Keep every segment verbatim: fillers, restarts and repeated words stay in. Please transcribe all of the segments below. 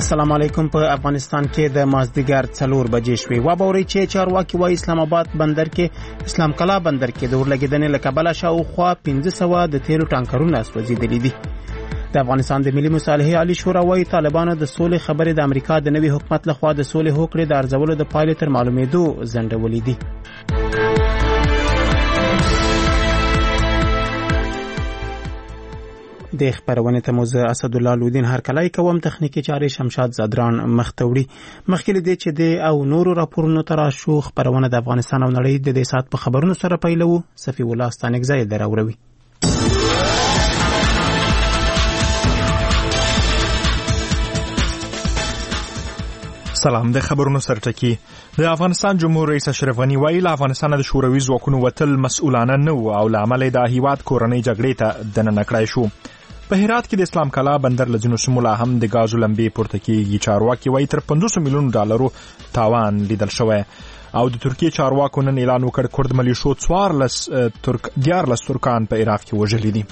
السلام علیکم. په افغانستان کې د مازدیګر څلور بجې شوې. وبوري چې چارواکي وايي اسلام آباد بندر کې اسلام کلا بندر کې د اورلګیدنې له کبله شاوخوا پنځه سوه د تیلو ټانکرونه سوځېدلي دي. د افغانستان د ملي مصالحې عالی شورا وايي طالبانو د سولې خبرې د امریکا د نوي حکومت لخوا د سولې هوکړې د ارزولو د پایلې تر معلومېدو ځنډولې دي. د خبرونه ته موزه اسد الله لودین هر کلای کوم تخنیکی چارې شمشاد زادران مختوړي. مخکې دې چې د او نورو راپورونو تر شو خبرونه د افغانستان او نړۍ د دې سات په خبرونو سره پیلو. صفی الله ستانګزای دراوروي. سلام. د خبرونو سرټکی. د افغانستان جمهور رئیس اشرف غنی وایي له افغانستان د شوروي ځواکونو وتل مسؤلانه نه و او له امله د هیواد کورنۍ جګړې ته دننه کړای شو. په هرات کې د اسلام کلا بندر له ځینو سیمو لا هم د ګازو لمبې پورته کېږي. چارواکي وایي تر پنځوس میلیون ډالرو تاوان لیدل شوی او د ترکیې چارواکو نن اعلان وکړ کورد ملیشو څوارلس ترک دیارلس ترکان په عراق کې وژلي دي.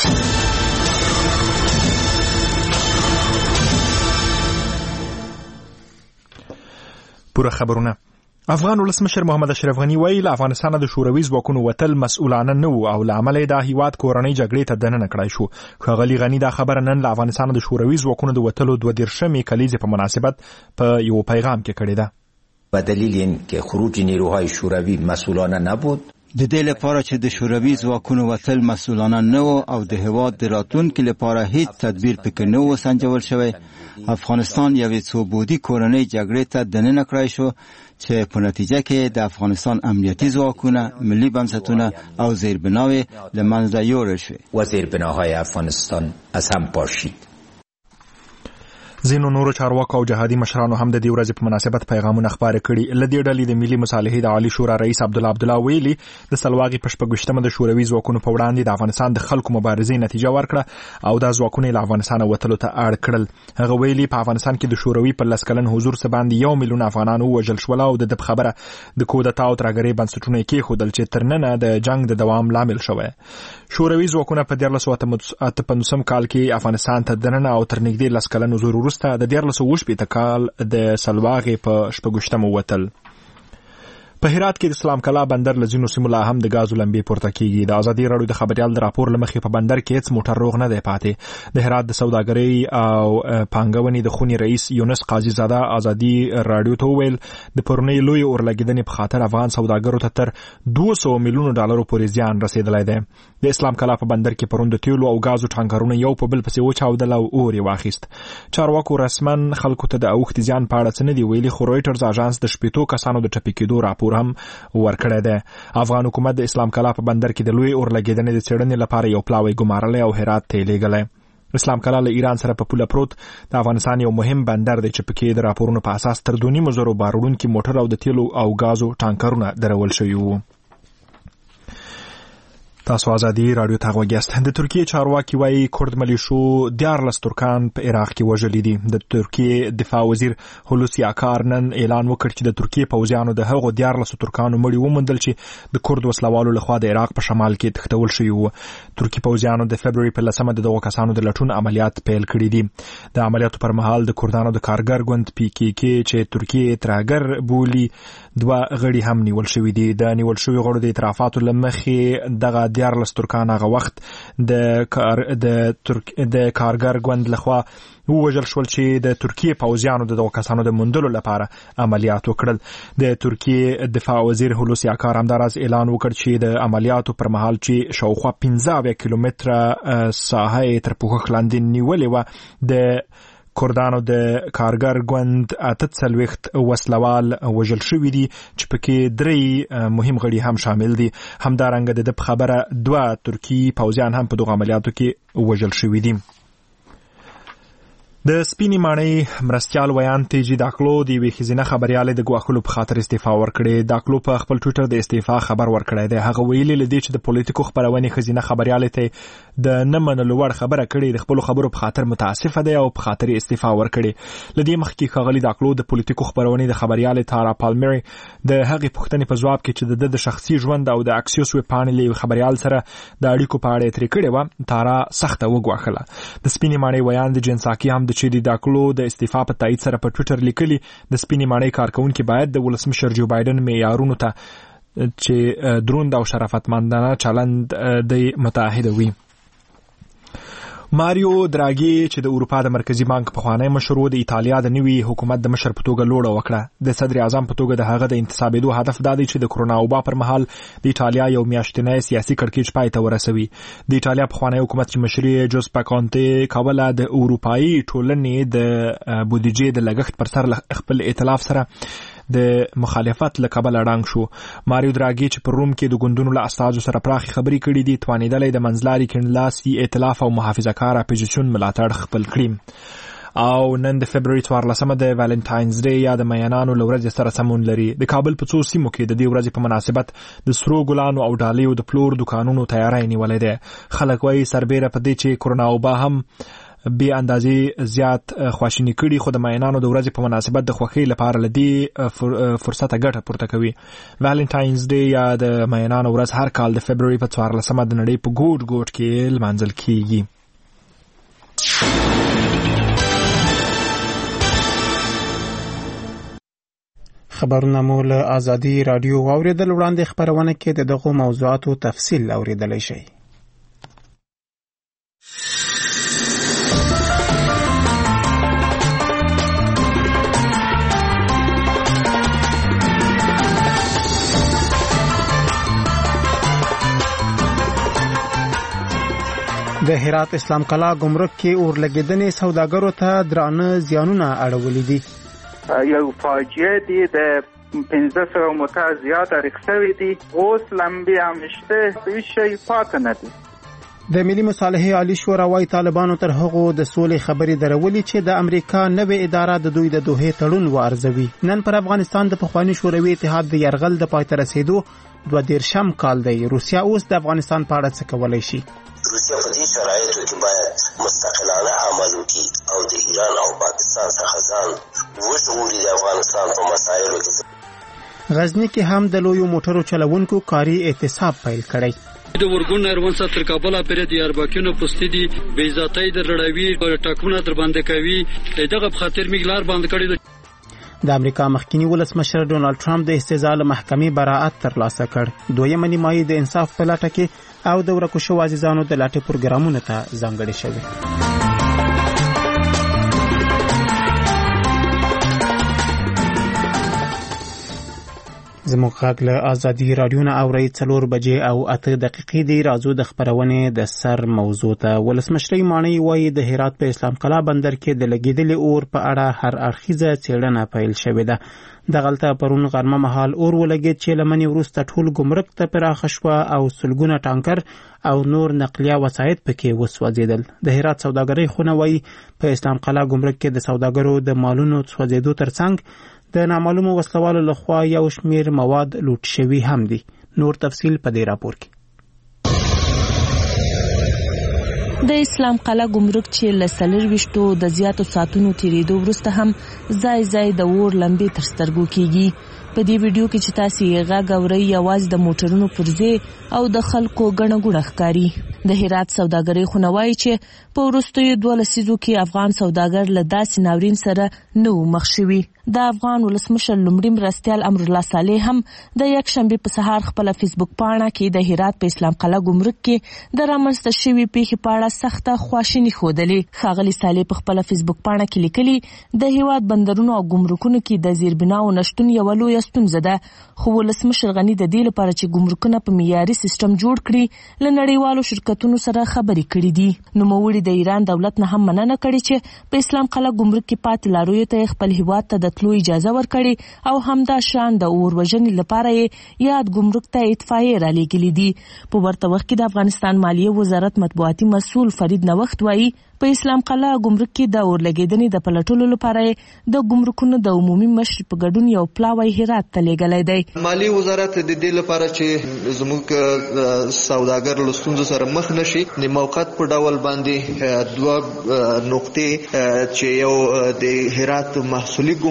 پوره خبرونه. افغان ولسمشر محمد اشرف غنی وایي له افغانستان د شوروي ځواکونو وتل مسؤلانه نه و او له امله د هیواد کورنۍ جګړې ته دننه کړای شو. ښاغلي غنی دا خبره نن له افغانستان د شوروي ځواکونو د وتلو دوه دېرشمې کلیزې په مناسبت په یو پیغام کې کړې ده. به دلیل اینکه خروج نیروهای شوروی مسئولانه نبود، د دې لپاره چې د شوروي ځواکونو وتل مسؤلانه نه و او د هیواد د راتلونکي لپاره هیڅ تدبیر پکې نه و سنجول شوی، افغانستان یوې څو بعدي کورنۍ جګړې ته دننه کړای شو چې په نتیجه کې د افغانستان امنیتي ځواکونه، ملي بنسټونه او زیربناوې له منځه یوړل شوې و زیربناهای افغانستان از هم پاشید. ځینو نورو چارواکو او جهادي مشرانو هم د دې ورځې په مناسبت پیغامونه خپاره کړي. له دې ډلې د ملي مصالحې د عالی شورا رئیس عبدالله عبدالله ویلي د سلواغې په شپږویشتمه د شوروي ځواکونو په وړاندې د افغانستان د خلکو مبارزې نتیجه ورکړه او دا ځواکونه له افغانستانه وتلو ته اړ کړل. هغه ویلي په افغانستان کې د شوروي په لس کلن حضور څخه باندې یو میلیون افغانان ووژل شول او د خبره د کودتا او ترهګرۍ بنسټونه یې کېښودل چې تر ننه د جنګ د دوام لامل شوی. شوروي ځواکونه په دیارلس سوه اته پنځوسم کال کې افغانستان ته دننه او تر نږدې لس کلن حضور وروسته د دیارلس وشپېته کال د سلواغې په شپږویشتمه وتل. په هرات کې د اسلام کلا بندر له ځینو سیمو لا هم د ګازو لمبې پورته کېږي. د ازادي راډیو د خبریال د راپور له مخې په بندر کې هېڅ موټر روغ نه دی پاتې. د هرات د سوداګرۍ او پانګونې د خونې رئیس یونس قاضي زاده ازادي راډیو ته وویل د پرونۍ لوی اورلګیدنې په خاطر افغان سوداګرو ته تر دوه سوه میلیونو ډالرو پورې زیان رسېدلی دی. د اسلام کلا په بندر کې پرون د تیلو او ګازو ټانکرونه یو په بل پسې وچاودل او اور یې واخیست. چارواکو رسمن خلکو ته د اوښتې زیان په اړه څه نه دي ویلي، خو رویټرز اژانس د شپېتو کسانو د ټپي کېدو راپور هم ورکړی دی. افغان حکومت د اسلام کلا په بندر کې د لوی اورلګیدنې د څېړنې لپاره یو پلاوی ګمارلی او هرات ته یې لیږلی. اسلام کلا له ایران سره په پوله پروت د افغانستان یو مهم بندر دی چې پکې د راپورونو په اساس تر دوه نیمو زرو بار وړونکي موټر او د تیلو او ګازو ټانکرونه درول شوي وو. تاسو ازادي راډیو ته غوږ یاست. د ترکیې چارواکي وایي کورد ملیشو دیارلس ترکان په عراق کې وژلي دي. د ترکیې دفاع وزیر هولوسی اکار نن اعلان وکړ چې د ترکیې پوځیانو د هغو دیارلسو ترکانو مړي وموندل چې د کورد وسلوالو لخوا د عراق په شمال کې تښتول شوي وو. ترکي پوځیانو د فبروري په لسمه د دغو کسانو د لټون عملیات پیل کړي دي. د عملیاتو پر مهال د کردانو د کارګر ګوند پی کې کې چې ترکیې ترهګر بولي دوه غړي هم نیول شوي دي. د نیول شوي غړو د اعترافاتو له مخې دغه دیارلس ترکان هغه وخت د کار د ترک د کارګر ګوند لخوا ووژل شول چې د ترکیې پوځیانو د دغو کسانو د موندلو لپاره عملیات وکړل. د ترکیې دفاع وزیر هولوسی اکار همداراز اعلان وکړ چې د عملیاتو پر مهال چې شاوخوا پنځه اویا کیلومتره ساحه یې تر پوښښ لاندې نیولې وه، د کردانو د کارګر ګوند اته څلوېښت وسلوال وژل شوي دي چې پکې درې مهم غړي هم شامل دي. همدارنګه د ده په خبره دوه ترکي پوځیان هم په دغو عملیاتو کې وژل شوي دي. د سپینې ماڼۍ مرستیال ویان تیجي داکلو د یوې ښځینه خبریالې د ګواښلو په خاطر استعفا ورکړې. داکلو په خپل ټویټر د استعفا خبر ورکړی دی. هغه ویلي له دې چې د پولیټیکو خپرونې ښځینه خبریالې ته د نه منلو وړ خبره کړې، د خپلو خبرو په خاطر متاسفه دی او په خاطر یې استعفا ورکړې. له دې مخکې ښاغلي داکلو د پولیټیکو خپرونې د خبریالې تارا پالمري د هغې پوښتنې په ځواب کې چې د ده د شخصي ژوند او د اکسیوس ویبپاڼې له یوه خبریال سره د اړیکو په اړه یې ترې کړې وه، تارا سخته وګواښله. د سپینې ماڼۍ ویان د جنساکي هم چې د ډاکلو د استعفا په تایید سره په ټویټر لیکلي د سپینې ماڼۍ کارکونکي باید د ولسمشر جو بایدن معیارونو ته چې دروند او شرافتمندانه چلند د متعهد وي. ماریو دراګي چې د اروپا د مرکزی بانک پخوانی مشر و د ایتالیا د نوي حکومت د مشر په توګه لوړه وکړه. د صدر اعظم په توګه د هغه د انتصابېدو هدف دا دی چې د کرونا وبا پر مهال د ایتالیا یو میاشتنی سیاسي کړکېچ پای ته ورسوي. د ایتالیا پخوانی حکومت چې مشري جوزپا کانټې کوله د اروپایي ټولنې د بودیجې د لګښت پر سر خپل ائتلاف سره د مخالفت له کبله ړنګ شو. ماریو دراګي چې پر روم کې د ګوندونو له استازو سره پراخي خبرې کړې دي توانېدلی د منځلاري کڼلاسي ائتلاف او محافظه کار اپوزیسیون ملاتړ خپل کړي. او نن د فبروري څوارلسمه د ویلنټاینز ډے یا د مینانو له ورځې سره سمون لري. د کابل په څو سیمو کې د دې ورځې په مناسبت د سرو ګلانو او ډالیو د پلور دکانونو تیاری نیولې ده. خلک وایي سربیره په دې چې کرونا وبا هم بی اندازې زیات خواشینی کړي خو د مینانو د ورځې په مناسبت د خوښۍ لپاره لدی فرصت ګټه پورته کوي. ویلنټاینز ډے یا د مینانو ورځ هر کال د فبروري په څوارلسمه د نړۍ په ګوټ ګوټ کې لمانځل کیږي. خبرونه مو له آزادي رادیو واوریدل. وړاندې خبرونه کې د دغو موضوعاتو تفصیل اوریدلی شئ. د هرات اسلام کلا ګمرک کې اورلګیدنې سوداګرو ته درانه زیانونه اړولي دي. یو فاجعه دي د پنځه سوه موټر زیات رخصوي دي. اوس لمبې هم شته، هیڅ شی پاتې نه دي. د ملي مصالحې عالی شورا وايي طالبانو تر هغو د سولې خبرې درولي چې د امریکا نوې اداره د دوی د دوحې تړون وارزوي. نن پر افغانستان د پخواني شوروي اتحاد د یرغل د پای ته رسېدو دوه دېرشم کال دی. روسیا اوس د افغانستان په اړه څه کولی شي؟ روسیا په دې شرایطو کې باید مستقلانه عمل وکړي او د ایران او پاکستان څخه ځان وژغوري. د افغانستان په مسایلو کې غزنی کې هم د لویو موټرو چلوونکو کاري اعتصاب پیل کړی. د ورګون اروان څخه تر کابل پورې د اربکینو پستی دي بې ذاتۍ د لړوي ټاکونه تر باندې کوي. دغه په خاطر میګلار باندې کړی دی. د امریکا مخکینی ولسمشر ډونالد ټرمپ د استزاء له محکمې براءت ترلاسه کړ. دویمه نیمایي د انصاف په لټه کې او د ورکو شوو عزیزانو د لاټې پروګرامونو ته ځانګړې شوې. زموږ غږ له آزادي رادیو نه اورئ. څلور بجې او اته دقیقې دي. راځو د خپرونې د سر موضوع ته. ولسمشرۍ ماڼۍ وایي د هرات په اسلام کلا بندر کې د لګېدلي اور په اړه هر اړخیزه څېړنه پیل شوې ده. دغلته پرون غرمه مهال اور ولګېد چې له منې وروسته ټول ګمرک ته پراخه شوه او سلګونه ټانکر او نور نقلیه وسایط پکې وسوځېدل. د هرات سوداګرۍ خونه وایي په اسلام کلا ګمرک کې د سوداګرو د مالونو سوځېدو ترڅنګ د نامعلومو وسلوالو لخوا یو شمیر مواد لوټ شوي هم دي. نور تفصیل په دې راپور کې. د اسلام قلعه ګمرک چې له څلرویشتو د زیاتو ساعتونو تیریدو وروسته هم ځای ځای د اور لمبې تر سترګو کېږي. په دې ویډیو کې چې تاسو یې غږ اورئ یوازې د موټرونو پرزې او د خلکو ګڼه ګوڼه ښکاري. د هرات سوداګرۍ خونه وایي چې په وروستیو دوه لسیزو کې افغان سوداګر له داسې ناورین سره نه و مخ شوي. د افغان ولسمشر لومړي مرستیال امرالله صالح هم د یکشنبې په سهار خپله فیسبوک پاڼه کې د هرات په اسلام قلعه ګمرک کې د رامنځته شوې پیښې په اړه سخته خواشیني ښودلې. ښاغلي صالح په خپله فیسبوک پاڼه کې لیکلي د هیواد بندرونو او ګمرکونو کې د زیربناو نشتون یوه لویه ستونزه ده، خو ولسمشر غني د دې لپاره چې ګمرکونه په معیاري سیستم جوړ کړي له نړیوالو شرکتونو سره خبرې کړي دي. نوموړي د ایران دولت نه هم مننه کړې چې په اسلام قلعه ګمرک کې پاتې لارویو ته خپل هیواد ته د تلو اجازه ورکړي او همدا شان د اور وژنې لپاره یې یاد ګمرک ته اطفائیې رالیږلي دي. په ورته وخت کې د افغانستان مالیې وزارت مطبوعاتي مسؤل فرید نوښت وایي په اسلام قلعه ګمرک کې د اور لګېدنې د پلټلو لپاره د ګمرکونو د عمومي مشر په ګډون یو پلاوی هرات ته لیږلی دی. مالیې وزارت د دې لپاره چې زموږ سوداګر له ستونزو سره مخ نشي د موقت په ډول باندې دوه نقطې چې یو د هرات محصولي ګمرک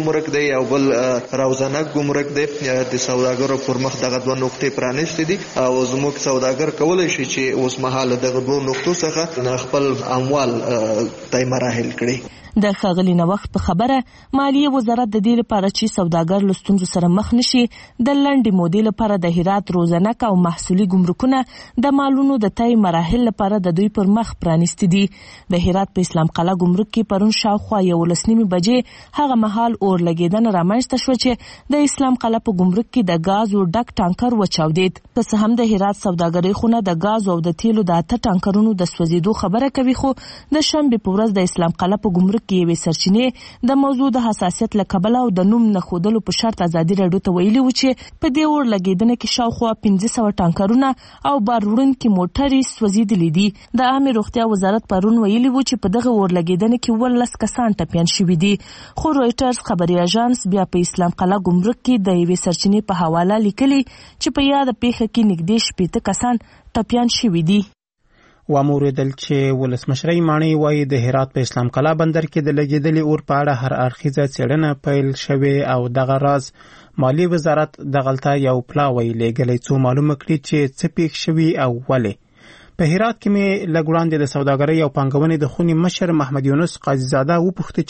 ګمرک دی او بل روزانه ګمرک دی. د سوداګرو پر مخ دغه دوه نقطې پرانیستې دي او زموږ سوداګر کولی شي چې اوس مهال دغه دوه نقطو څخه خپل اموال تای مراحل کړي. د ښاغلي نوښت په خبره مالیه وزارت د دې لپاره چې سوداګر له ستونزو سره مخ نشي د لنډې مودې لپاره د هرات روزنک او محصولي ګمرکونه د مالونو د تای مراحل لپاره د دوی پر مخ پرانیستي دي. د هرات په اسلام قلعه ګمرک کې پرون شاوخوا یولس نیمې بجې هغه مهال اور لګېدنه رامنځته شوه چې د اسلام قلعه په ګمرک کې د ګازو ډک ټانکر وچاودېد. که څه هم د هرات سوداګرۍ خونه د ګازو او د تیلو د اته ټانکرونو د سوځېدو خبره کوي، خو د شنبې په ورځ د اسلام قلعه په ګمرک کې یوې سرچینې د موضوع د حساسیت له کبله او د نوم نه ښودلو په شرط ازادي راډیو ته ویلي و چې په دې اور لګېدنه کې شاوخوا پنځه سوه ټانکرونه او بار وړونکي موټرې سوځېدلي دي. د عامې روغتیا وزارت پرون ویلي و چې په دغه اور لګېدنه کې اوولس کسان ټپیان شوي دي، خو رویټرز خبري اژانس بیا په اسلام قلعه ګمرک کې د یوې سرچینې په حواله لیکلي چې په یاده پیښه کې نږدې شپېته کسان ټپیان شوي دي. واموریدل چې ولسمشرۍ ماڼۍ وایي د هرات په اسلام قلعه بندر کې د لګېدلې اور په اړه هر اړخیزه څېړنه پیل شوې او دغه راز مالی وزارت دغلته یو پلاوی لېږلی څو معلومه کړي چې څه پېښ شوي او ولې. په هرات کې مې لږ وړاندې د سوداګرۍ او پانګونې د خونې مشر محمد یونس قاضیزاده وپوښتل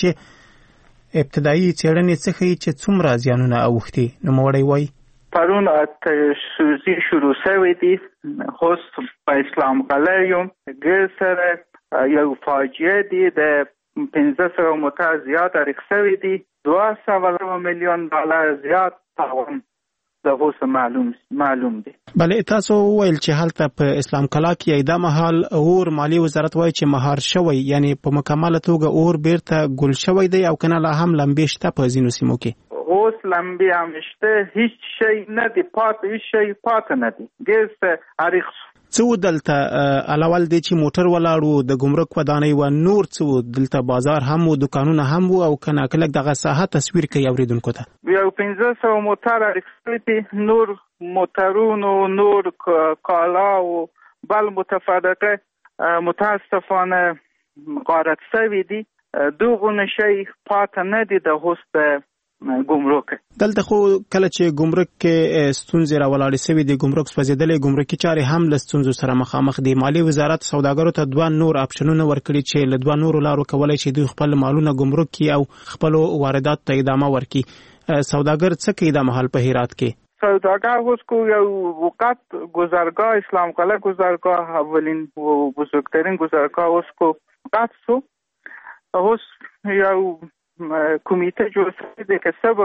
چې ابتدایي څېړنې څه ښیي چې څومره زیانونه اوښتي. نوموړی وایي پرون سوزی شروع شوی دی، هست په اسلام قلعه یم ګر سره یو فاجعه دی د پنځه سوه موټر زیات اریښ شوی دی، دوه سوه میلیون ډالر زیات تاوان د هوس معلوم معلوم دی. بله تاسو وویل چې هلته په اسلام قلعه کې دا مهال اور مالی وزارت وایي چې مهار شوی، یعنی په مکمله توګه اور بیرته ګل شوی دی او کنه لا هم لمبې شته په ځینو سیمو کې؟ اوس لمبې هم شته، هیڅ شی نه دی پاتې، هیڅ شی پاتې نه دی. ګیس اریښ څه دلته الاول دی چې موټر ولاړو د ګمرک ودانۍ و، نور څه دلته بازار هم و، دکانونه هم و او کنه کلک دغه ساحه تصویر کوي اوریدونکو ته. یو پنځه سوه موټر اریښ دي، نور موټرونو نور کالا او بل متفرقه متاسفانه غارت شوي دي. دغه شی پاتې نه دی د هوست ګمرک. دلته خو کله چې ګمرک کې ستونزې راولاړې شوې دي، ګمرک سوځېدلې، ګمرکي چارې هم له ستونزو سره مخامخ دي. مالی وزارت سوداګرو ته دوه نور اپشنونه ورکړي چې له دوه نورو لارو کولی شي دوی خپل مالونه ګمرک کړي او خپلو وارداتو ته ادامه ورکړي. سوداګر څه کوي دا مهال په هرات کې؟ سوداگر اوس کو یو وقت گذرگاه اسلام قلعه گذرگاه اولین و بزرگترین گذرگاه اوس کو قطع شو. اوس یو کمیته جوړ شوی دی که څه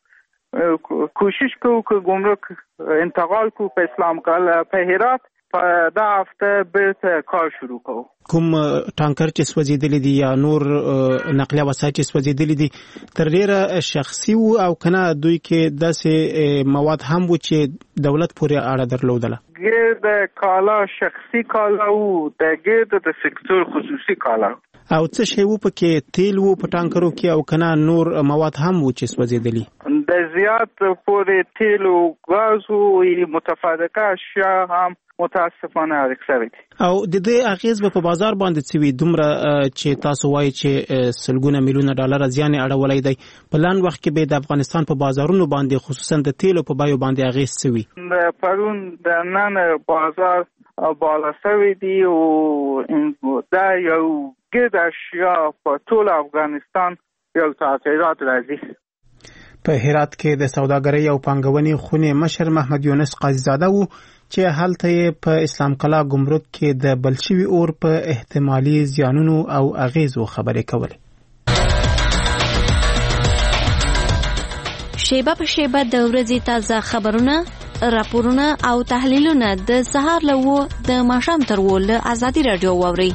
وکړو، کوشش کوو که ګمرک انتقال کو په اسلام قلعه په هرات په دا هفته بیرته کار شروع کوو. کوم ټانکر چې سوځېدلی دي یا نور نقلیه وسایل چې سوځېدلی دي تر ډېره شخصي وو او کنه دوی کې داسې مواد هم وو چې دولت پورې اړه درلودله؟ ګرد کالا شخصي کالا وو، د ګرد د سکتور خصوصي کالا. او څه شی وو پکې؟ تیل وو په ټانکرو کې او کنه نور مواد هم وو چې سوځېدلي؟ د زیات پورې تیل او ګاز او متفرقه اشیاء هم متاسفانه اریښ شوي دي. او د دې اغیز په بازار باندې څه وي دومره چې تاسو وایي چې سلګونه میلیونه ډالر زیان اړولی دی؟ په لاندې وخت کې به د افغانستان په بازارونو باندې خصوصا د تیلو په بیو باندې اغیز څه وي؟ د پرون د نن بازار بالا شوی دی او دا یو ګرد اشیاء په ټول افغانستان یو تاثیرات راځي. په هرات کې د سوداګرۍ او پانګونې خونې مشر محمد یونس قاضیزاده وو چې هلته یې په اسلام قلعه ګمرک کې د بل شوي اور په احتمالي زیانونو او اغیزو خبرې کولې. شیبه په شیبه د ورځې تازه خبرونه، راپورونه او تحلیلونه د سهار له وو د ماښام تر وو له ازادي راډیو واورئ.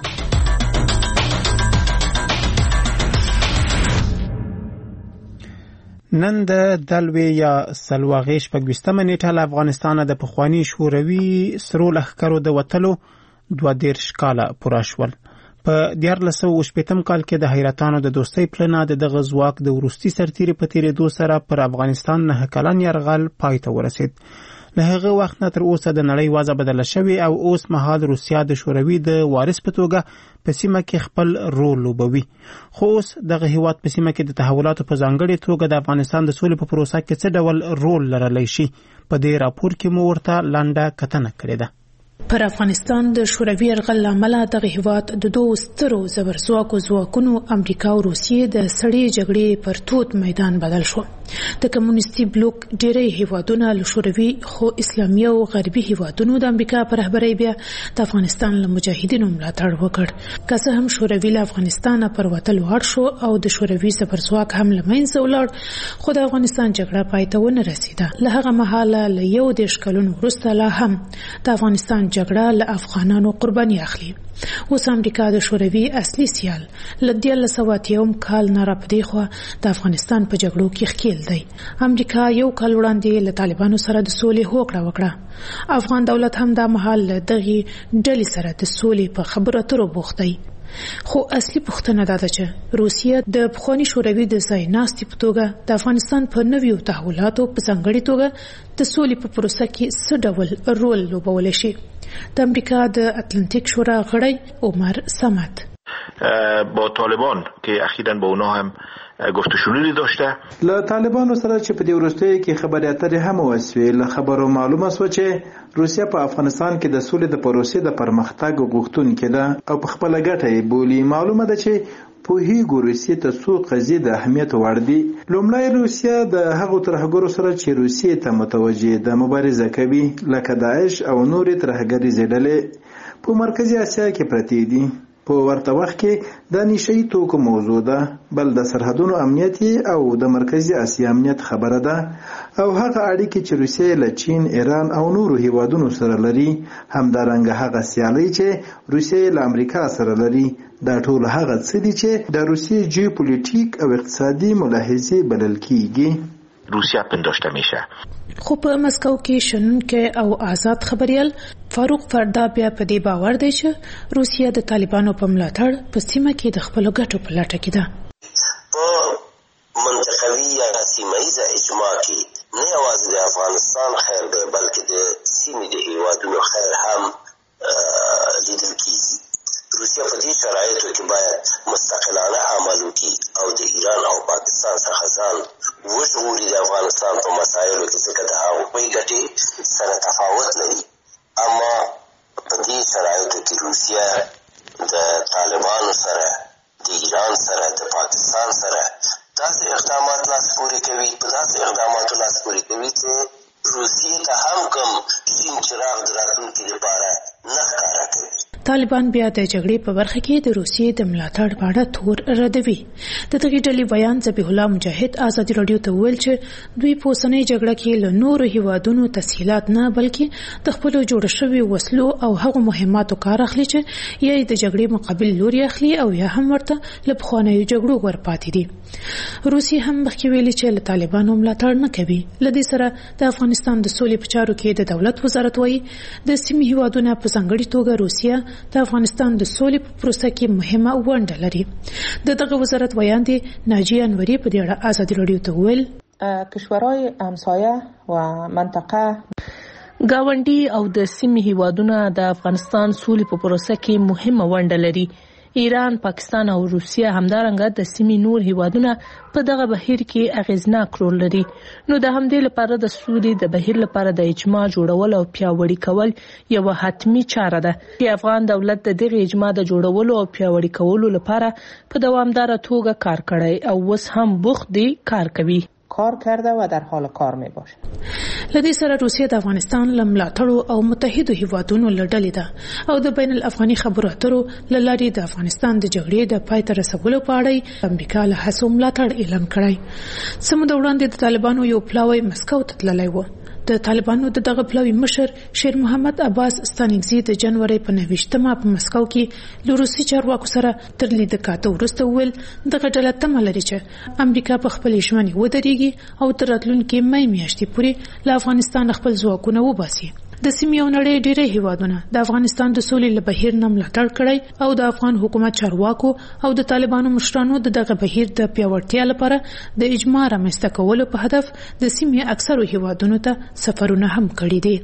نن د دلوي یا سلواغې شپږویشتمه نیټه له افغانستانه د پخواني شوروي سرو لښکرو د وتلو دوه دېرش کاله پوره شول. په دیارلس سوه شپېتم کال کې د حیرتانو د دوستۍ پلنه د دغه ځواک د وروستي سرتیري په تېرېدو سره پر افغانستان نهه کلن یرغل پای ته ورسېد. له هغه وخت نه تر اوسه د نړۍ وضع بدله شوې او اوس مهال روسیا د شوروي د وارث په توګه په سیمه کې خپل رول لوبوي. خو اوس دغه هیواد په سیمه کې د تحولاتو په ځانګړې توګه د افغانستان د سولې په پروسه کې څه ډول رول لرلی شي؟ په دې راپور کې مو ورته لنډه کتنه کړې ده. پر افغانستان د شوروي یرغل لامل دغه هیواد د دوه سترو زبرځواکو ځواکونو امریکا او روسیې د سړې جګړې پر توت میدان بدل شو. د کمونیستي بلوک ډېری هیوادونه له شوروي خو اسلامي او غربي هیوادونو د امریکا په رهبرۍ بیا د افغانستان له مجاهدینو ملاتړ وکړ. که څه هم شوروي له افغانستانه پر وتل وړ شو او د شوروي زبرځواک هم له منځه ولاړ، خو د افغانستان جګړه پای ته ونه رسیده. له هغه مهاله له یو دېرش کلونو وروسته لا هم د افغانستان جګړه له افغانانو قرباني اخلي. اوس امریکا د شوروي اصلي سیال له دیارلس سوه اتیاوم کال نه راپدې خوا د افغانستان په جګړو کې ښکېل دی. امریکا یو کال وړاندې له طالبانو سره د سولې هوکړه وکړه. افغان دولت هم دا مهال له دغې ډلې سره د سولې په خبرو اترو بوخت دی. خو اصلي پوښتنه دا ده چې روسیه د پخواني شوروي د ځای ناستې په توګه د افغانستان په نویو تحولاتو په ځانګړې توګه د سولې په پروسه کې څه ډول رول لوبولی شي؟ د امریکا د اتلانتیک شورا غړی عمر صمد با طالبان که اخیراً با اونا هم گفت و شنودی داشته. له طالبانو سره چې په دې وروستیو کې خبرې اترې هم وشوې، له خبرو معلومه شوه چې روسیه په افغانستان کې د سولې د پروسې د پرمختګ غوښتونکې ده او په خپله ګټه یې بولي. معلومه ده چې پوهیږو روسیې ته څو قضیې د اهمیت وړ دي. لومړی روسیه د هغو ترهګرو سره چې روسیې ته متوجه ده مبارزه کوي، لکه داعش او نورې ترهګریزې ډلې په مرکزي اسیا کې پرتې دي. په ورته وخت کې د نشهیي توکو موضوع ده، بل د سرحدونو امنیت او د مرکزي اسیا امنیت خبره ده، او هغه اړیکې چې روسیه له چین، ایران او نورو هیوادونو سره لري، همدارنګه هغه سیالۍ چې روسیه له امریکا سره لري. دا ټول هغه څه دي چې د روسیې جیوپولیټیک او اقتصادي ملاحظې بلل کیږي. روسیه پنداشته میشه. خو په مسکو کې شنونکی او آزاد خبریال فاروق فردا بیا په دې باور دی چې روسیه د طالبانو په ملاتړ په سیمه کې د خپلو ګټو په لټه کې ده. په منطقوي یا سیمه ییزه اجماع کې نه یوازې د افغانستان خیر دی بلکې د سیمې د هیوادونو خیر هم لیدل کیږي. روسیه په دې شرایطو کې باید مستقلانه عمل وکړي او د ایران او پاکستان څخه ځان وژغوري. د افغانستان په مسایلو کې ځکه د هغوی ګټې سره تفاوت لري، اما په دې شرایطو کې روسیه د طالبانو سره، د ایران سره، د پاکستان سره داسې اقدامات لاس پورې کوي په داسې اقداماتو لاس پورې کوي چې روسیې ته هم کوم شین چراغ د راتلونکي لپاره نه ښکاره کوي. طالبان بیا د جګړې په برخه کې د روسیې د ملاتړ په اړه تور ردوي. د دغې ډلې بیان ذبیح الله مجاهد ازادي راډیو ته وویل چې دوی په اوسنۍ جګړه کې له نورو هیوادونو تسهیلات نه بلکې د خپلو جوړ شوي وسلو او هغو مهماتو کار اخلي چې یا د جګړې مقابل لوري اخلي او یا هم ورته له پخوانیو جګړو ورپاتې دي. روسیې هم مخکې ویلي چې له طالبانو ملاتړ نه کوي. له دې سره د افغانستان د سولې په چارو کې د دولت وزارت وایي د سیمې هیوادونه په ځانګړې توګه روسیه د افغانستان د سولې په پروسه کې مهمه ونډه لري. د دغه وزارت ویاندې ناجیه انوري په دې اړه ازادي راډیو ته وویل کشورهای همسایه و منطقه گاونډي او د سیمې هیوادونه د افغانستان سولې په پروسه کې مهمه ونډه لري. ایران، پاکستان او روسیه همدارنګه د سیمې نور هیوادونه په دغه بهیر کې اغیزناک رول لري. نو د همدې لپاره د سولې د بهیر لپاره د اجماع جوړول او پیاوړي کول یو حتمی چاره ده چې افغان دولت د دغه اجماع د جوړولو او پیاوړي کولو لپاره په دوامدار توګه کار کړی او اوس هم بوخت دی کار کوي. کار کرده و در حال کار می باشه. لدې سره روسیه د افغانستان له ملاتړو او متحدو هیوادونو له ډلې ده او د بین الافغاني خبرو اترو له لارې د افغانستان د جګړې د پای ته رسولو په اړه امریکا له هڅو ملاتړ اعلان کړی. څه موده وړاندې د طالبانو یو پلاوی مسکو ته تللی و. د طالبانو د دغه پلاوی مشر شیر محمد عباس ستانکزي د جنوري په نوښتمه په مسکو کې له روسي چارواکو سره تر لیدو کاته وروسته ویل دغه ډله تمه لري چې امریکا په خپل ژمنې ودرېږي او تر راتلونکي مې میاشتې پورې له افغانستان خپل ځواکونه وباسي. د سیمې او نړۍ ډېری هیوادونه د افغانستان د سولې له بهیر نه ملاتړ کړی او د افغان حکومت چارواکو او د طالبانو مشرانو د دغه بهیر د پیاوړتیا لپاره د اجماع رامنځته کولو په هدف د سیمې اکثرو هیوادونو ته سفرونه هم کړي دي.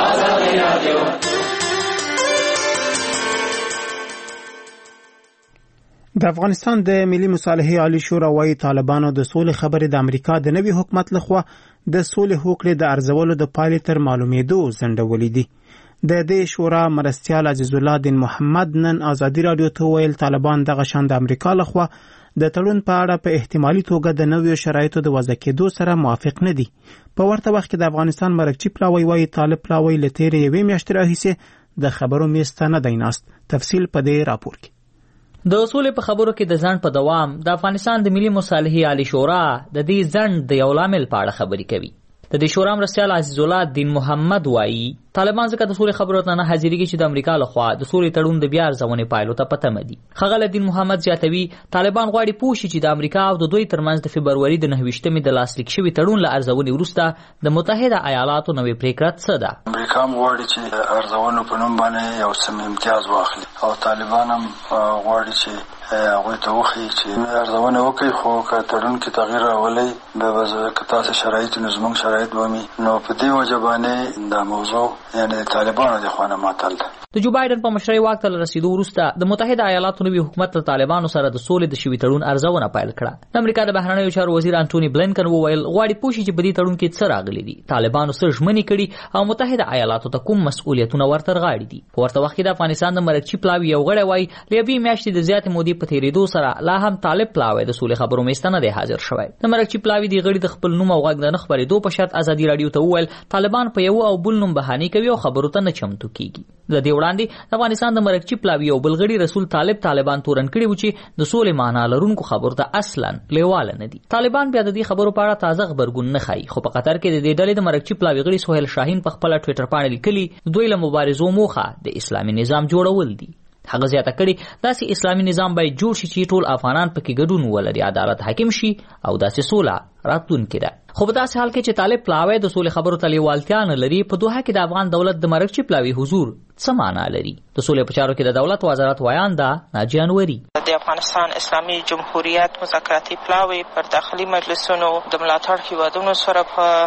د افغانستان د ملي مصالحې عالی شورا وايي طالبانو د سولې خبرې د امریکا د نوي حکومت لخوا د سولې هوکړې د ارزولو د پایلې تر معلومېدو ځنډولې دي. د دې شورا مرستیال عزیز الله دین محمد نن ازادي رادیو ته ویل طالبان دغه شان د امریکا لخوا د تړون په اړه په احتمالي توګه د نویو شرایطو د وضع کېدو سره موافق نه دي. په ورته وخت کې د افغانستان مرکزي پلاوی وايي طالب پلاوی له تېرې یوې میاشتې راهیسې د خبرو میز ته نه دی ناست. تفصیل په دې راپور کې. د اصول په خبرو کې د ځنډ په دوام د افغانستان د ملي مصالحې عالی شورا د دې ځنډ د یو لامل په اړه خبرې کوي. د دې شورا مرستیال عزیز الله دین محمد وایي طالبان ځکه د سولې خبرو ته نه حاضرېږي چې د امریکا لخوا د سولې تړون د بیا ارزونې پایلو ته پته مدي. ښاغلی دین محمد زیاتوي طالبان غواړي پوه شي چې د امریکا او د دوی ترمنځ د فبروري د نهه ویشتمې د لاسلیک شوي تړون له ارزونې وروسته د متحده ایالاتو نوې پریکړه څه ده. امریکا هم غواړي چې د ارزونو په نوم باندې یو څه امتیاز واخلي او طالبان هم غواړي چې هغوی ته وښیي چې ارزونه وکړي خو که تړون کې تغییر راولئ به که تاسې شرایط نو زموږ شرایط ومي نو په دې وجه باندې دا موضوع یعنې د طالبانو د خوا نه معطل ده. د جو بایدن په مشرۍ واک ته رسیدو وروسته د متحده ایالاتو نوي حکومت له طالبانو سره د سولې د شوي تړون ارزونه پیل کړه. د امریکا د بهرنیو چارو وزیر انټوني بلینکن وویل غواړي پوه شي چې په دې تړون کې څه راغلي دي، طالبانو څه ژمنې کړي او متحده ایالاتو ته کوم مسؤلیتونه ورته رغاړي دي. په ورته وخت کې د افغانستان د مرکزي پلاوي یو غړی وایي له یوې میاشتې د زیاتې مودې په تېرېدو سره لا هم طالب پلاوی د سولې خبرو میز ته نه دی حاضر شوی. د مرکزي پلاوي د غړي د خپل نوم او غږ د نه خپرېدو په شرط ازادي رادیو ته وویل طالبان په یو او بل نوم بهانې کوي او خبرو ته نه چمتو کیږي. د دې وړاندې د افغانستان د مرکزي پلاوي یو بل غړي رسول طالب طالبان تورن کړي و چې د سولې معنا لرونکو خبرو ته اصلا لیواله نه دي. طالبان بیا د دې خبرو په اړه تازه خبرګون نه ښایي، خو په قطر کې د دې ډلې د مرکزي پلاوي غړي سهیل شاهین په خپل ټویټر باندې لیکلي دوی له مبارزو موخه د اسلامي نظام جوړول دي. هغه زیاته کړي داسې اسلامي نظام باید جوړ شي چې ټول افغانان پکې ګډون ولري، عدالت حاکم شي او داسې سوله راتلونکې ده. خو په داسې حال کې چې طالب پلاوی د سولې خبرو ته لیوالتیا نه لري، په دوحه کې د افغان دولت د مرکزي پلاوي حضور څه معنا لري؟ د سولې په چارو کې د دولت وزارت ویانده ناجیه انوري د افغانستان اسلامي جمهوریت مذاکراتي پلاوی پر داخلي مجلسونو د ملاتړ هیوادونو سره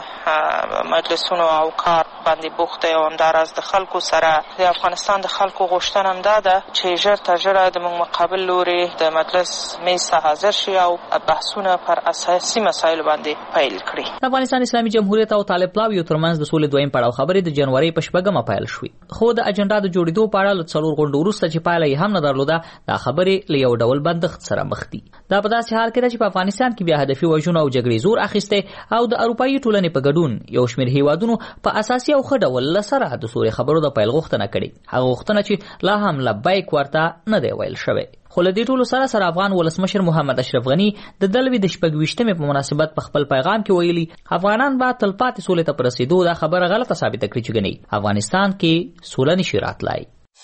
په مجلسونو او کار باندې بوخت دی او همداراز د خلکو سره د افغانستان د خلکو غوښتنه هم دا ده چې ژر تر ژره د موږ مقابل لوري د مجلس میز ته حاضر شي او بحثونه پر اساسي مسایلو باندې پیل کړي. د افغانستان اسلامي جمهوریت او طالب پلاوی ترمنځ د سولې دویم پړاو خبرې د جنوري په شپږمه پیل شوې، خو د اجنډا د جوړېدو په اړه له څلور غونډو وروسته چې پایله یې هم نه درلوده دا خبرې له یو ډول بندښت سره مخ دي. دا په داسې حال کې ده چې په افغانستان کې بیا هدفي وژنو او جګړې زور اخیستی او د اروپایي ټولنې په ګډون یو شمېر هیوادونو په اساسي او ښه ډول له سره د سولې خبرو د پیل غوښتنه کړې، هغه غوښتنه چې لا هم لبیک ورته نه دی ویل شوی. خو له دې ټولو سره سره افغان ولسمشر محمد اشرف غني د دلوي د شپږ ویشتمې په مناسبت په خپل پیغام کې ویلي افغانان به تلپاتې سولې ته په رسېدو دا خبره غلطه ثابته کړي چې ګني افغانستان کې سوله نشي راتلای.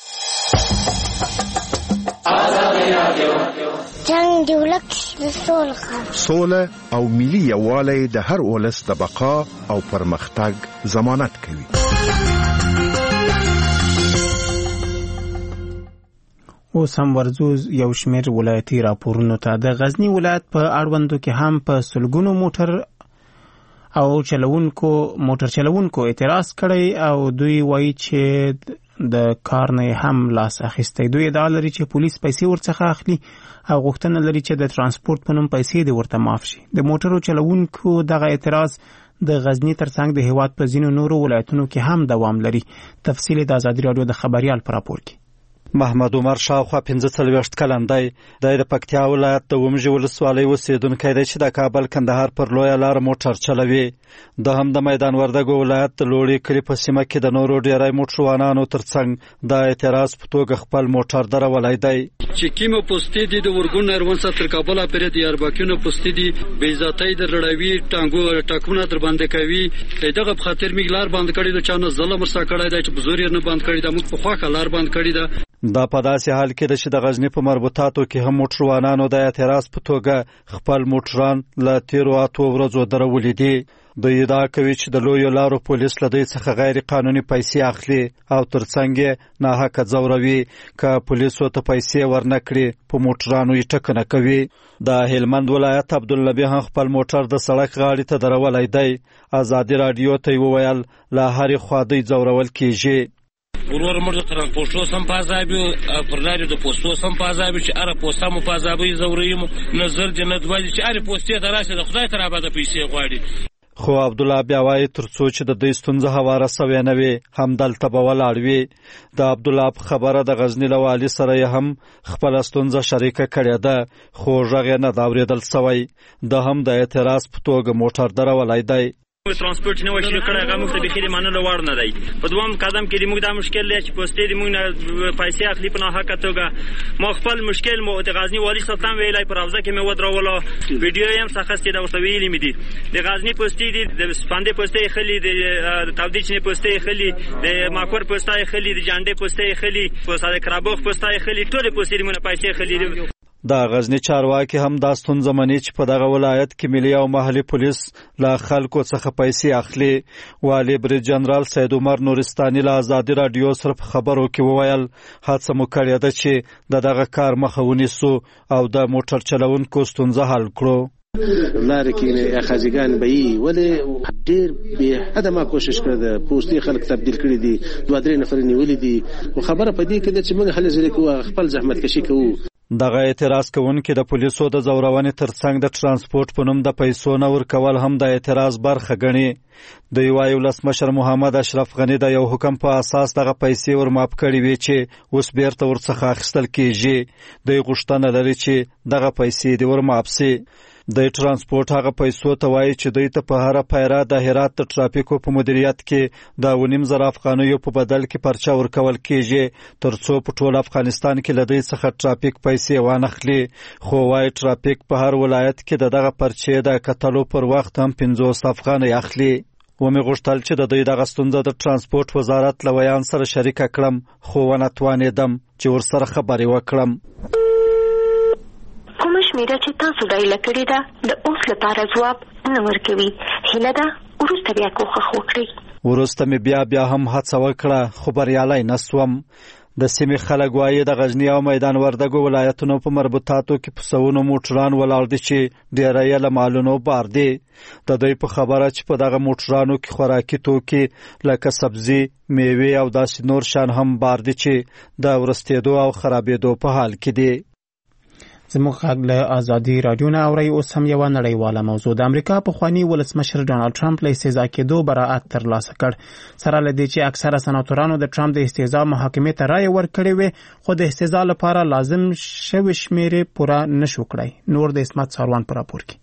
جنگ د ولک د سولې سوله او ملي یووالی د هر ولس د بقا او پرمختګ ضمانت کوي. اوس هم ورځو یو شمېر ولایتي راپورونو ته. د غزنی ولایت په اړوندو کې هم په سلګونو موټر او چلوونکو موټر چلوونکو اعتراض کړی او دوی وایي چې د کار نه هم لاس اخیستی. دوی ادعا لري چې پولیس پیسې ورڅخه اخلي او غوښتنه لري چې د ترانسپورت په نوم پیسې دې ورته معاف شي. د موټرو چلوونکو دغه اعتراض د غزنی ترڅنګ د هیواد په ځینو نورو ولایتونو کې هم دوام لري. تفصیل د ازادي رادیو د خبریال پر راپور کې. محمد عمر شاوخوا پنځه څلوېښت کلن دی. د پکتیا ولایت د ومژې ولسوالۍ اوسېدونکی دی چې د کابل کندهار پر لویه لاره موټر چلوي. د هم د میدان وردګو ولایت د لوړي کلي په سیمه کې د نورو ډېری موټروانانو ترڅنګ د اعتراض په توګه خپل موټر درولی دی. چې کیمو پوستې دي د ورګون اروان تر کابل پرې د یارباکیونو پوستې دي بې ذاتۍ د رړوي ټانګو ټاکونه در باندې کوي. دغه په خاطر میګلار باندې کړي د چانه ظلم ورسا کړی دی چې بزور یې نه باندې کړی د موږ په خوا کلار باندې کړی دی. دا په داسې حال کې ده چې د غزنی په مربوطاتو کې هم موټروانانو د اعتراض په توګه خپل موټران له تیرو اتو ورځو درولي دي. دوی ادعا کوي چې د لویو لارو پولیس له دوی څخه غیر قانوني پیسې اخلي او ترڅنګ یې ناحقه ځوروي. که پولیسو ته پیسې ورنکړي په موټرانو یې ټکنه کوي. د هلمند ولایت عبدالنبي هم خپل موټر د سړک غاړې ته درولی دی. ازادي راډیو ته یې وویل له هرې خوا دوی ځورول کیږي. ورور موږ د ترانسپورټو سم په عذابو پر لارې د پوستو سم په عذابو چې اره پوسته مو په عذابو زوریم نظر جنت وایي چې اره پوستې ته راشي د خدای تر ابده پیسې غواړي. خو عبدالله بیا وایي تر څو چې د دوی ستونزه هواره سوې نه وي همدلته به ولاړ وي. د عبدالله په خبره د غزني له والي سره یې هم خپله ستونزه شریکه کړې ده خو غږ یې نه ده اورېدل سوی. ده هم د اعتراض په توګه موټر درولی دی. ترانسپورت نه وشي کړه هغه موږ ته بخیر منلو وړ نه دی. په دوم قدم کې موږ دا مشکل دی چې پوسټې دی موږ پیسې اخلي په ناحقه توګه. ما خپل مشکل مو د غزنی والی سلطان ویلای پر روزه کې مې ودرولو ویډیو یې هم څخه دا ورته ویلې مې دي. د غزنی پوسټې دی د سپاندې پوسټې خلی د تاودیچنې پوسټې خلی د ماکور پوسټې خلی د جانډې پوسټې خلی په ساده کرابوخ پوسټې خلی ټول پوسټې موږ پیسې خلی. د غزنی چارواکي هم دا ستونزه مني چې په دغه ولایت کې ملي او محلي پولیس له خلکو څخه پیسې اخلي. والي برید جنرال سید عمر نورستاني له ازادي راډیو سره په خبرو کې وویل هڅه مو کړې ده چې د دغه کار مخه ونیسو او د موټر چلوونکو ستونزه حل کړو. لارې کې اخاذیګان به یې ولې ډېر بې حده ما کوشش کړی ده. پوستې خلک تبدیل کړي دي دوه درې نفر نیولي دي. خو خبره په دې کې ده چې موږ هلې ځلې کوو خپل زحمت کشي کوو. دغه اعتراض کوونکي د پولیسو د زورونې ترڅنګ د ترانسپورت په نوم د پیسو نه ورکول هم د اعتراض برخه ګڼي. دوی وایي ولسمشر محمد اشرف غني د یو حکم په اساس دغه پیسې ورماپ کړي وي چې اوس بیرته ورڅخه اخیستل کیږي. دوی غوښتنه لري چې دغه پیسې دې ورماپ سي. د ترانسپورت هغه پیسو ته وایي چې دوی ته په هره پیره د هرات د ټرافیکو په مدیریت کې د ونیم زره افغانیو په بدل کې پرچه ورکول کیږي تر څو په ټول افغانستان کې له دوی څخه ټرافیک پیسې وانخلي. خو وایي ټرافیک په هر ولایت کې د دغه پرچې د کتلو پر وخت هم پنځوس افغانۍ اخلي. ومې غوښتل چې د دوی دغه ستونزه د ترانسپورت وزارت له ویان سره شریکه کړم خو ونه توانېدم چې ورسره خبرې وکړم. کومه شمیره چې تاسو ډایل کړې ده د اوس لپاره ځواب نه ورکوي. هیله ده وروسته بیا کوښښ وکړئ. وروسته مې بیا بیا هم هڅه وکړه خو بریالی نه سوم. د سیمې خلک وایي د غزني او میدان وردګو ولایتونو په مربوطاتو کې په سوونو موټران ولاړ دي چې ډیری یې له مالونو بار دي. د دوی په خبره چې په دغه موټرانو کې خوراکي توکي لکه سبزي میوې او داسې نور شیان هم بار دي چې د ورستېدو او خرابېدو په حال کې دي. زموږ غږ له ازادي راډیو نه اورئ. اوس هم یوه نړیواله موضوع. د امریکا پخواني ولسمشر ډانلډ ټرمپ له استهزا کېدو براءت ترلاسه کړ. سره له دې چې اکثره سناتورانو د ټرمپ د استهزا محاکمې ته رایه ورکړې وې خو د استهزا لپاره لازم شوې شمیرې پوره نشو کړی. نور د اسمت ساروان په راپور کې.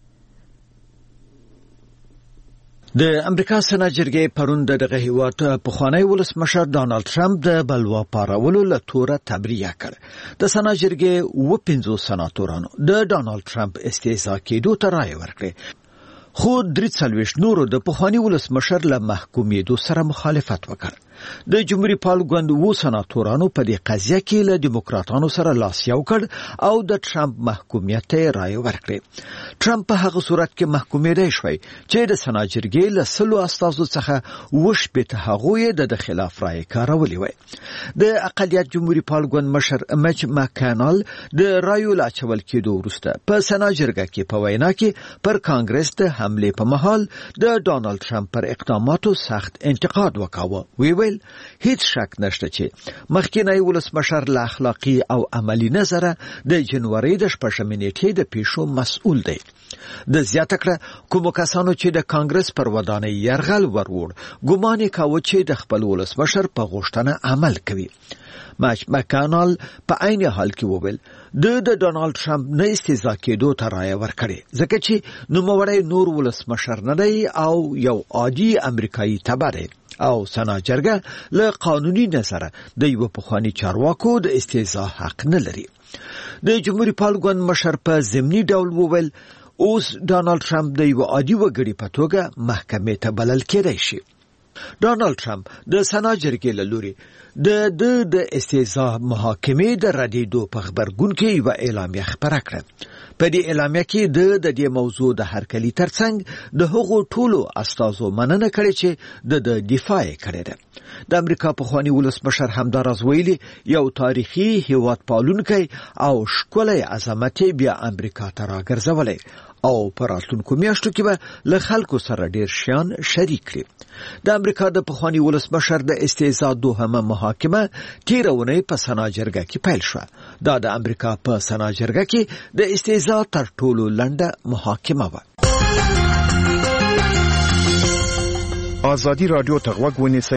د امریکا سنا جرګې پرون دغه هیواد پخوانی ولسمشر ډانلډ ټرمپ د بلوا پارولو له توره تبرئه کړ. د سنا جرګې و پنځو سناتورانو د ډانلډ ټرمپ استهزا کېدو ته رایه ورکړه خو درې څلوېښت نورو د پخوانی ولسمشر له محکومېدو سره مخالفت وکړ. د جمهوریت پال ګوند و سناتورانو په دې قضیه کې له دیموکراتانو سره لاس یو کړ او د ټرمپ محکومیت ته رایه ورکړه. ټرمپ په هغه صورت کې محکومېدای شوی چې د سنا جرګې له سلو استازو څخه وشپېته هغوی د خلاف رایه کارولې وای. د اقلیت جمهوریت پال ګوند مشر مچ ماکانال د رایو لا چول کېدو وروسته په سنا جرګه کې په وینا کې پر کانګرس د حمله په مهال د ډانلډ ټرمپ پر اقداماتو سخت انتقاد وکاوه. وی ویل هیڅ شک نشته چې مخکینی ولسمشر له اخلاقی او عملی نظره د جنوري د شپږمې نیټې د پیښو مسؤل دی. د زیاته کړه کوم کسانو چې د کانګرس پر ودانۍ یرغل ورور ګومان کاوه چې د خپل ولسمشر په غوښتنه عمل کوي. ماچ مکانال په عین حال کې وویل د د ډانلډ ټرمپ نه استهزا کېدو ته رایه ورکړي ځکه چې نوموړی نور ولسمشر نه دی او یو عادي امریکایي تبع دی او سنا جرګه له قانوني نظره د یو پخوانی چارواکو د استهزا حق نه لري. د جمهوریت پال ګوند مشر په ضمني ډول وویل اوس ډانلډ ټرمپ د یو عادي وګړي په توګه محکمې ته بلل کېدای شي. ډانلډ ټرمپ د سنا جرګې له لوري د د د استهزاء محاکمې د ردېدو په خبرګون کې یو اعلامیه خپره کړه. په دې اعلامیه کې د د دې موضوع د هرکلي ترڅنګ د هغو ټولو استازو مننه کړې چې د دفاع کړې ده. د امریکا پخوانی ولسمشر همداراز ویلي یو تاریخي هیواد پالونکی او ښکلی عظمت بیا امریکا ته راګرځولی او په راتلونکو میاشتو کې به له خلکو سره ډیر شیان شریک کړي. د امریکا د پخوانی ولسمشر د استعزا دوهمه محاکمه تیره اونۍ په سنا جرګه کې پیل شوه. دا د امریکا په سنا جرګه کې د استعزا تر ټولو لنډه محاکمه وه. ازادي رادیو ته غوږ ونیسئ